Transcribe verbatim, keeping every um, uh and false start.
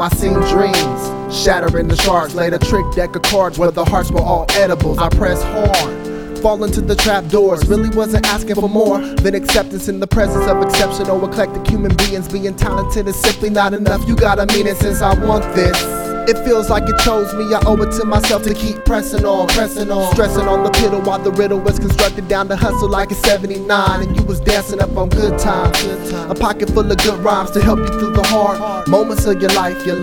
I seen dreams shattering the shards, laid a trick deck of cards where the hearts were all edibles. I pressed hard, fall into the trap doors. Really wasn't asking for more than acceptance in the presence of exceptional, eclectic human beings. Being talented is simply not enough. You gotta mean it since I want this. It feels like it chose me. I owe it to myself to keep pressing on, pressing on, stressing on the piddle while the riddle was constructed down to hustle like it's seventy-nine, and you was dancing up on good times. A pocket full of good rhymes to help you through the hard moments of your life. Your